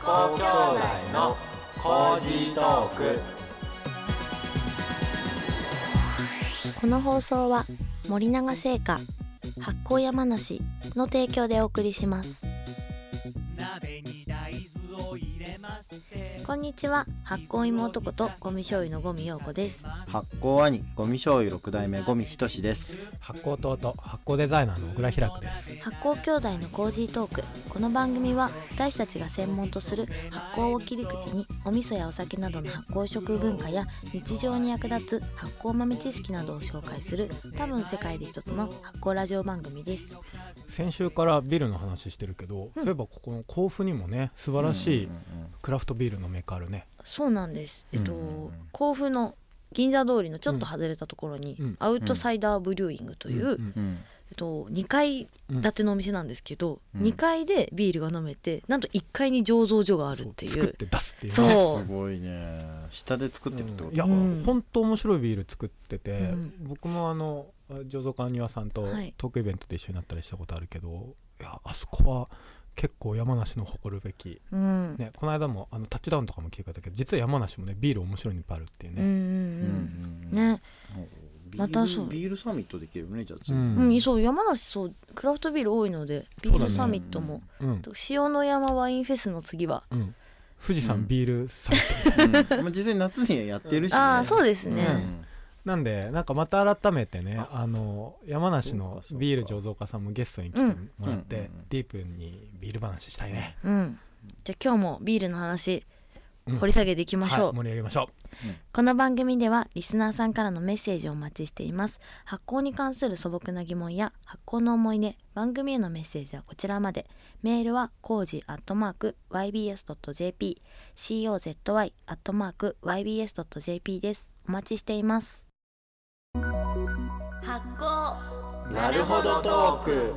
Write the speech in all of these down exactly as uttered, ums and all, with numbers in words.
酵兄弟のコージートーク。 この放送は森永製菓、発酵山梨の提供でお送りします。こんにちは、発酵芋男とゴミ醤油のゴミ陽子です。 発酵兄ゴミ醤油ろく代目ゴミ仁志です。 発酵弟発酵デザイナーの小倉開です。 発酵兄弟のコージートーク。この番組は私たちが専門とする発酵を切り口にお味噌やお酒などの発酵食文化や日常に役立つ発酵豆知識などを紹介する多分世界で一つの発酵ラジオ番組です。 先週からビールの話してるけど、うん、そういえばここの甲府にもね素晴らしいクラフトビールのメーカーあるね。 そうなんです、えっとうんうんうん、甲府の銀座通りのちょっと外れたところに、うん、アウトサイダーブリューイングという、うんうんえっと、にかい建てのお店なんですけど、うん、にかいでビールが飲めてなんといっかいに醸造所があるっていう、 そう作って出すっていうね。 そうすごいね。下で作ってるってこと、うん、 いや、うん、本当面白いビール作ってて、うん、僕もあの醸造家庭さんとトークイベントで一緒になったりしたことあるけど、はい、いやあそこは結構山梨の誇るべき、うんね、この間もあのタッチダウンとかも聞いたけど実は山梨もねビール面白いのいっぱいあるっていうね。うんうんうんねビール、またそうビールサミットできるよね。じゃあ、 うんうん、そう山梨そうクラフトビール多いのでビールサミットも、ねうん、塩の山ワインフェスの次は、うん、 富士山ビールサミット、 うんうん、実際夏にやってるし、ね、 あそうですね、 うんなんでなんかまた改めてねあの山梨のビール醸造家さんもゲストに来てもらって、うん、ディープにビール話したいね、 うん、じゃあ今日もビールの話掘り下げていきましょう、 うんはい、盛り上げましょう、 うん、この番組ではリスナーさんからのメッセージをお待ちしています。発酵に関する素朴な疑問や発酵の思い出、番組へのメッセージはこちらまで。メールはコージアットマーク ワイビーエスドットジェーピー コーズ アットマーク ワイビーエスドットジェーピー です。お待ちしています。発酵なるほどトーク。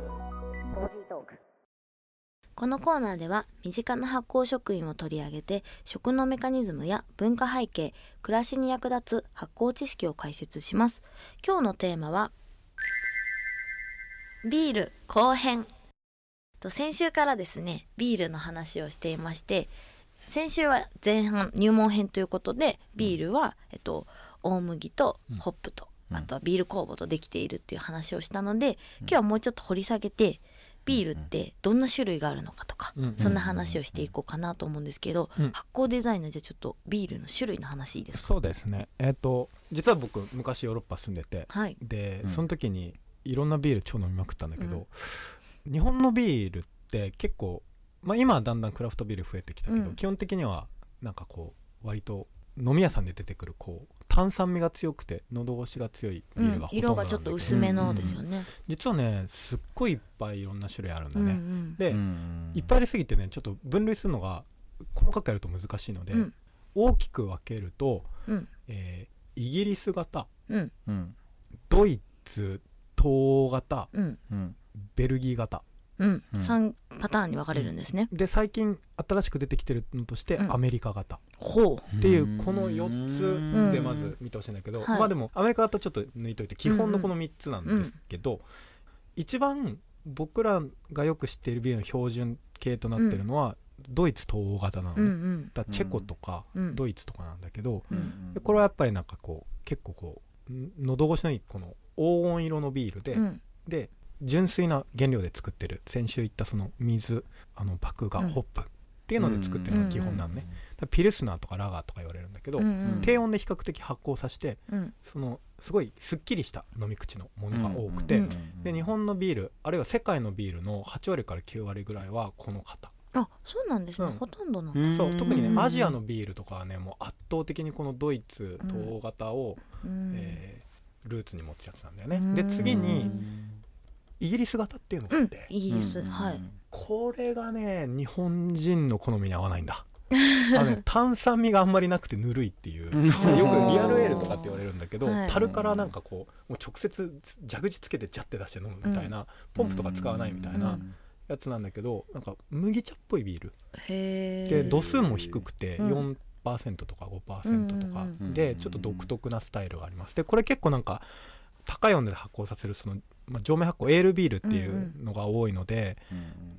このコーナーでは身近な発酵食品を取り上げて食のメカニズムや文化背景、暮らしに役立つ発酵知識を解説します。今日のテーマはビール後編と、先週からですねビールの話をしていまして、先週は前半入門編ということでビールは、えっと、大麦とホップと、うん、あとはビール酵母とできているっていう話をしたので、今日はもうちょっと掘り下げてビールってどんな種類があるのかとか、うん、そんな話をしていこうかなと思うんですけど、うん、発酵デザイナーじゃちょっとビールの種類の話いいですか？ そうですね、えーと、実は僕昔ヨーロッパ住んでて、はい、で、うん、その時にいろんなビール超飲みまくったんだけど、うん、日本のビールって結構、まあ、今はだんだんクラフトビール増えてきたけど、うん、基本的にはなんかこう割と飲み屋さんで出てくるこう炭酸味が強くて喉越しが強いビールがほとんどなんだけど、うん、色がちょっと薄めのですよね、うんうん、 実はねすっごいいっぱいいろんな種類あるんだね、うんうん、で、うん、いっぱいありすぎてねちょっと分類するのが細かくやると難しいので、うん、大きく分けると、うんえー、イギリス型、うん、ドイツ東欧型、うん、ベルギー型、 うんうん、さんパターンに分かれるんですね、 うん、で最近新しく出てきてるのとして、うん、アメリカ型っていうこのよっつでまず見てほしいんだけど、うん、まあでもアメリカ型ちょっと抜いといて基本のこのみっつなんですけど、うんうん、一番僕らがよく知っているビールの標準形となってるのは、うん、ドイツ東欧型なのね、うんうん、だチェコとか、うん、ドイツとかなんだけど、うん、でこれはやっぱりなんかこう結構こう喉越しのいいこの黄金色のビールで、うん、で純粋な原料で作ってる、先週言ったその水、あの麦芽、ホップっていうので作ってるのが基本なのね、うん、ピルスナーとかラガーとか言われるんだけど、うんうん、低温で比較的発酵させて、うん、そのすごいすっきりした飲み口のものが多くて、うんうん、で日本のビールあるいは世界のビールのはち割からきゅう割ぐらいはこの型。 あ、そうなんですね、うん、ほとんどなんだ。 そう特にねアジアのビールとかはねもう圧倒的にこのドイツ東欧型を、うんえー、ルーツに持つやつなんだよね。で次にイギリス型っていうのがあって、 うん、イギリス、うん、はいこれがね日本人の好みに合わないんだあの、ね、炭酸味があんまりなくてぬるいっていうよくリアルエールとかって言われるんだけど、はい、樽からなんかこうもう直接蛇口つけてジャッて出して飲むみたいな、うん、ポンプとか使わないみたいなやつなんだけど、なんか麦茶っぽいビールへで度数も低くて よんパーセント とか ごパーセント とかでちょっと独特なスタイルがあります。でこれ結構なんか高い温度で発酵させるその、まあ、上面発酵エールビールっていうのが多いので、うんうん、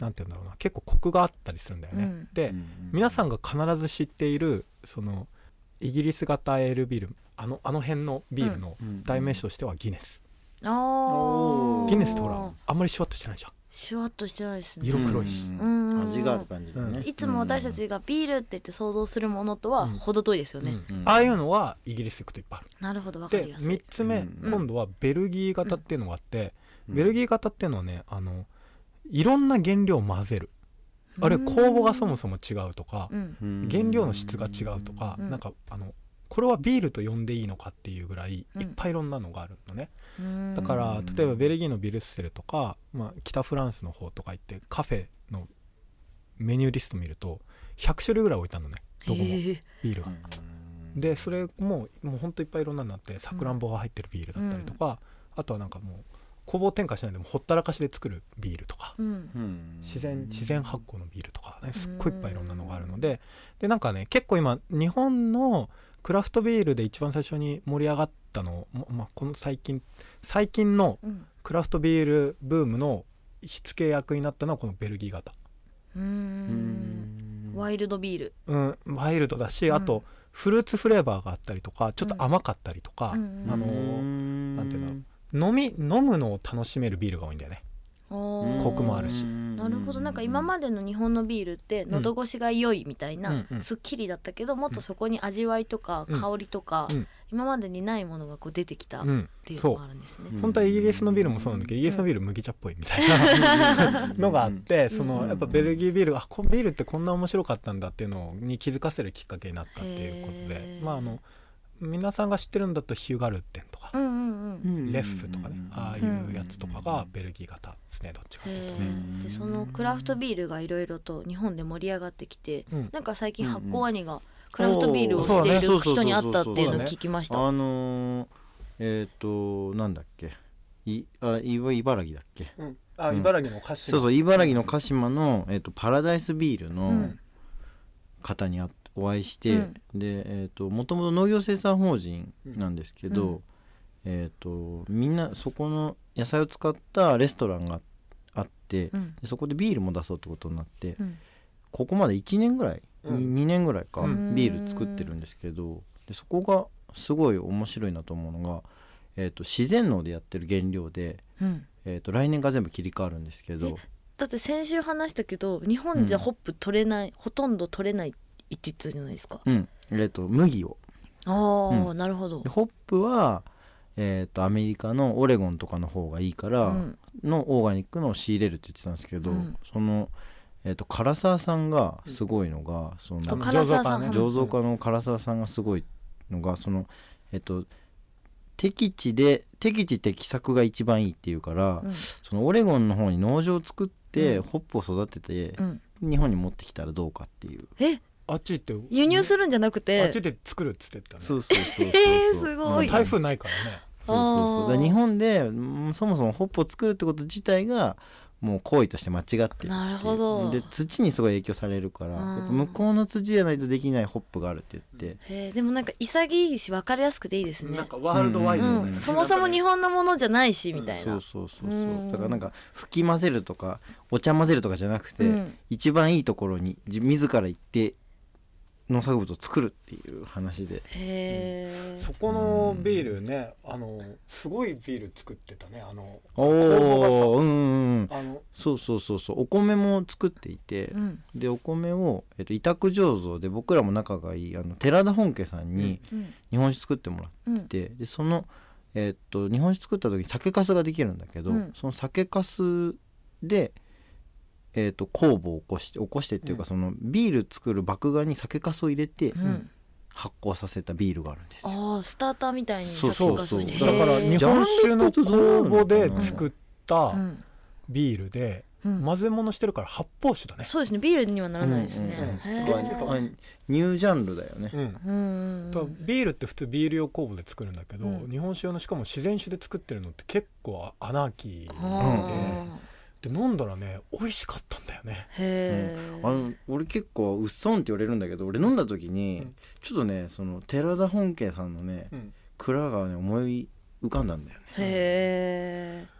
なんていうんだろうな、結構コクがあったりするんだよね、 うん、 で、 うん、 皆さんが必ず知っているそのイギリス型エールビール、あのあの辺のビールの代名詞としてはギネス、 あーギネスってほらあんまりシュワッとしてないじゃん、 シュワッとしてないですね。 色黒いし、 うんうん味がある感じだよね、 いつも私たちがビールって言って想像するものとは程遠いですよね、 うんうんああいうのはイギリス行くといっぱいある。 なるほど、わかでりやすい。 みっつめ、 うん今度はベルギー型っていうのがあって、 うんベルギー型っていうのはね、あのいろんな原料を混ぜる、あるいは酵母がそもそも違うとか、 うんうん原料の質が違うとか、 うんなんかあのこれはビールと呼んでいいのかっていうぐらいうんいっぱいいろんなのがあるのね、 うんだからうん例えばベルギーのビルッセルとか、まあ、北フランスの方とか行ってカフェのメニューリスト見るとひゃくしゅるいぐらい置いてあるのね、どこもへービールが、でそれももうほんといっぱいいろんなのになってさくらんぼが入ってるビールだったりとか、あとはなんかもう酵母添加しないでもほったらかしで作るビールとか、 うんうん自然自然発酵のビールとか、ね、すっごいいっぱいいろんなのがあるので、でなんかね結構今日本のクラフトビールで一番最初に盛り上がったの、ままあ、この最近最近のうんクラフトビールブームの火付け役になったのはこのベルギー型、 うーんワイルドビール、 うん、ワイルドだし、 うんあとフルーツフレーバーがあったりとかちょっと甘かったりとか、 うんあのーなんていうの飲み飲むのを楽しめるビールが多いんだよね。 おーコクもあるしなるほど。なんか今までの日本のビールって喉越しが良いみたいな、 うんうんすっきりだったけど、もっとそこに味わいとかうん香りとか、 うん今までにないものがこう出てきたっうん、 ていうのがあるんですね。 うん本当はイギリスのビールもそうなんだけど、イギリスのビール麦茶っぽいみたいなのがあって、そのやっぱベルギービール、あこビールってこんな面白かったんだっていうのに気づかせるきっかけになったっていうことで、 へーまああの皆さんが知ってるんだとヒューガルッテンとか、 うんうんうん。 レッフとかね、ああいうやつとかがベルギー型ですね、どっちかというとね。 へーでそのクラフトビールがいろいろと日本で盛り上がってきて、 うんなんか最近発酵兄がクラフトビールをしている人に会ったっていうのを聞きました。 あのー、えっ、ー、となんだっけいあい茨城だっけ、 うん、あうん茨城の鹿島、 そうそう茨城の鹿島の、えー、とパラダイスビールうのん方にあお会いして、 うんでえっ、ともともと農業生産法人なんですけど、 うんえっ、とみんなそこの野菜を使ったレストランがあって、 うんでそこでビールも出そうってことになって、 うんここまでいちねんぐらい、 うんににねんぐらいか、 うんビール作ってるんですけど、でそこがすごい面白いなと思うのが、えー、と自然農でやってる原料で、 うんえー、と来年が全部切り替わるんですけど、 だって先週話したけど日本じゃホップ取れない、ほとんど取れないって言ってたじゃないですか。 うんえー、と麦をああ、 うなるほどで。ホップは、えー、とアメリカのオレゴンとかの方がいいから、 うんのオーガニックのを仕入れるって言ってたんですけど、 うんその、えー、と唐沢さんがすごいのが、そのあ唐沢さん醸造家の唐沢さんがすごいのがそのえっと適地で適地適作が一番いいっていうから、 うんそのオレゴンの方に農場を作って、 うんホップを育てて、 うん日本に持ってきたらどうかっていう、 えあっち行って輸入するんじゃなくてあっちで作るって言ってたね。 そうそうそうそうそう、 えーすごいうん台風ないからね。 そうそうそうだからあー日本でうんそもそもホップを作るってこと自体がもう行為として間違ってるっていうなるほどで土にすごい影響されるから、 うんやっぱ向こうの土じゃないとできないホップがあるって言って、 へーでもなんか潔いし分かりやすくていいですねなん。かワールドワイドうん、 だよね。 そもそも日本のものじゃないしみたいな。 そうそうそうそううんだからなんか吹き混ぜるとかお茶混ぜるとかじゃなくて、 うん一番いいところに自自ら行って農作物を作るっていう話で、 へえ。 そこのビールね、あのすごいビール作ってたね。あのお酵母おうんうんうんがさ、あのそうそうそうそうお米も作っていて、 うんでお米を、えっと、委託醸造で僕らも仲がいいあの寺田本家さんにうん日本酒作ってもらっうんて、でその、えっと、日本酒作った時に酒粕ができるんだけど、 うんその酒粕で、えっと、酵母を起こして起こしてっていうか、 うんそのビール作る麦芽に酒粕を入れてうん発酵させたビールがあるんですよ。 ああスターターみたいにそう酒そうそう粕してだからへー日本酒の酵母で作ったうんビールでうん混ぜ物してるから発泡酒だね。 そうですねビールにはならないですね。 うんうんへうんーあニュージャンルだよね。 うん。 うんだからビールって普通ビール用酵母で作るんだけど、 うん日本酒用のしかも自然酒で作ってるのって結構アナーキーあで、で飲んだらね美味しかったんだよね。 ーへあーの俺結構うっそんって言われるんだけど俺飲んだ時に、 うんちょっとねその寺田本家さんのねうん、 蔵がね思い浮かんだんだよね。 へ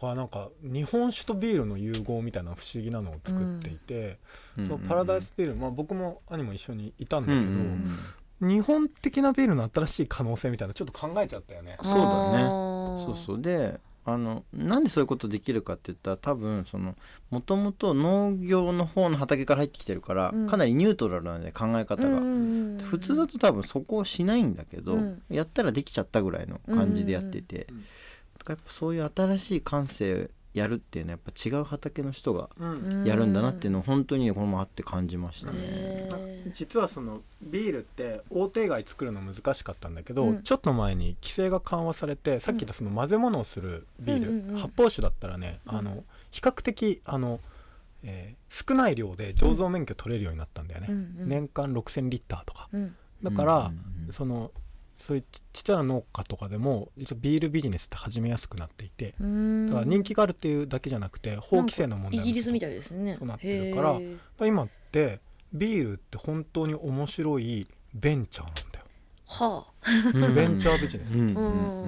これなんか日本酒とビールの融合みたいな不思議なのを作っていて、うん、そうパラダイスビール、まあ、僕も兄も一緒にいたんだけど、うんうんうん、日本的なビールの新しい可能性みたいなちょっと考えちゃったよね。 そうだね。そうそうであのなんでそういうことできるかって言ったら多分そのもともと農業の方の畑から入ってきてるから、うん、かなりニュートラルなんで考え方が、うんうんうん、普通だと多分そこをしないんだけど、うん、やったらできちゃったぐらいの感じでやってて、うんうんうん、だからやっぱそういう新しい感性やるっていうのはやっぱ違う畑の人がやるんだなっていうのを本当にこのままあって感じましたね。 実はそのビールって大手貝作るの難しかったんだけど、うん、ちょっと前に規制が緩和されてさっき言ったその混ぜ物をするビール、うんうんうん、発泡酒だったらね、うん、あの比較的あの、えー、少ない量で醸造免許取れるようになったんだよね、うんうん、年間ろくせんリッターとか、うん、だから、うんうんうん、そのそういうちっちゃな農家とかでも実はビールビジネスって始めやすくなっていて、だから人気があるっていうだけじゃなくて法規制の問題もイギリスみたいですね。 そうなってるから、から今ってビールって本当に面白いベンチャーなんだよ。 はあ、 ベンチャービジネス、うんうんうん、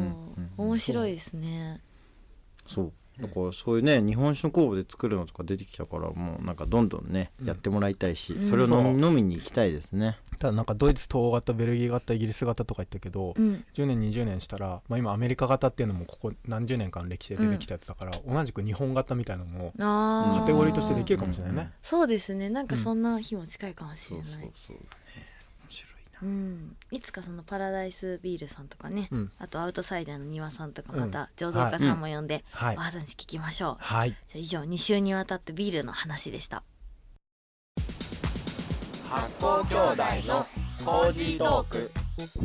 面白いですね。 そうだからそういうね日本酒の酵母で作るのとか出てきたからもうなんかどんどんね、うん、やってもらいたいし、それを飲み、飲みに行きたいですね。 ただなんかドイツ東欧型ベルギー型イギリス型とか言ったけど、うん、じゅうねんにじゅうねんしたら、まあ、今アメリカ型っていうのもここ何十年間の歴史で出てきたやつだから、うん、同じく日本型みたいなのもカテゴリーとしてできるかもしれないね、うんうん、 そうですね。なんかそんな日も近いかもしれない、うん、そうそうそう、ね、 面白いな、 うん、いつかそのパラダイスビールさんとかね、うん、あとアウトサイダーの庭さんとかまた醸造家さんも呼んで、はい、お話聞きましょう、はい、じゃあ以上に週にわたってビールの話でした。 発酵兄弟のコージートーク。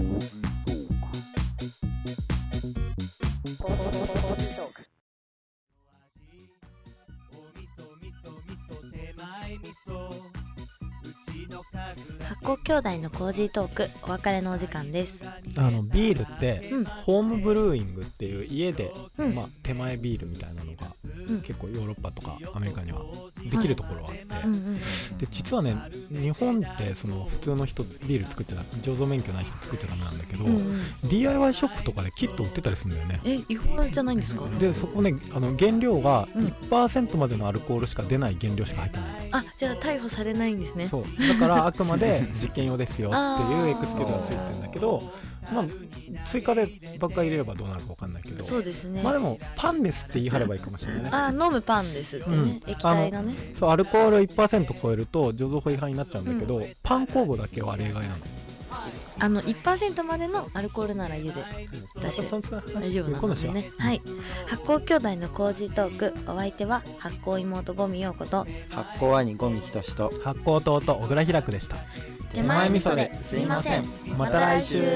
発酵兄弟のコージートーク、お別れのお時間です。 あのビールって、うん、ホームブルーイングっていう家で、うんまあ、手前ビールみたいなのが、うん、結構ヨーロッパとかアメリカにはできるところがあって、はいうんうん、で実はね日本ってその普通の人ビール作っちゃダメ、醸造免許ない人作っちゃダメなんだけど、うんうん、ディーアイワイ ショップとかでキット売ってたりするんだよね。 え違法じゃないんですか？ でそこねあの原料が いちパーセント までのアルコールしか出ない原料しか入ってない、 うん、あじゃあ逮捕されないんですね。 そうだからあくまで実験用ですよっていうエクスキューズがついてるんだけどまあ、追加でばっかり入れればどうなるか分かんないけど、 そうですね。 まあでもパンですって言い張ればいいかもしれないね。 あ飲むパンですってね、うん、液体がね。 そうアルコール いちパーセント 超えると醸造法違反になっちゃうんだけど、うん、パン酵母だけは例外なの。 あの いちパーセント までのアルコールなら家で出して大丈夫なんですね。はい。発酵兄弟のコージートーク、お相手は発酵妹五味陽子と発酵兄五味仁と発酵弟小倉ひらくでした。 手前味噌ですいません。 また来週。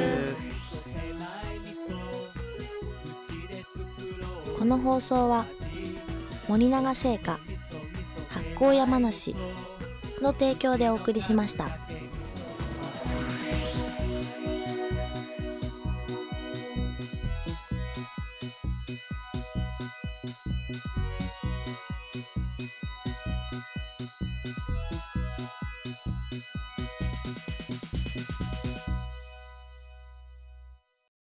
この放送は森永製菓、発酵山梨の提供でお送りしました。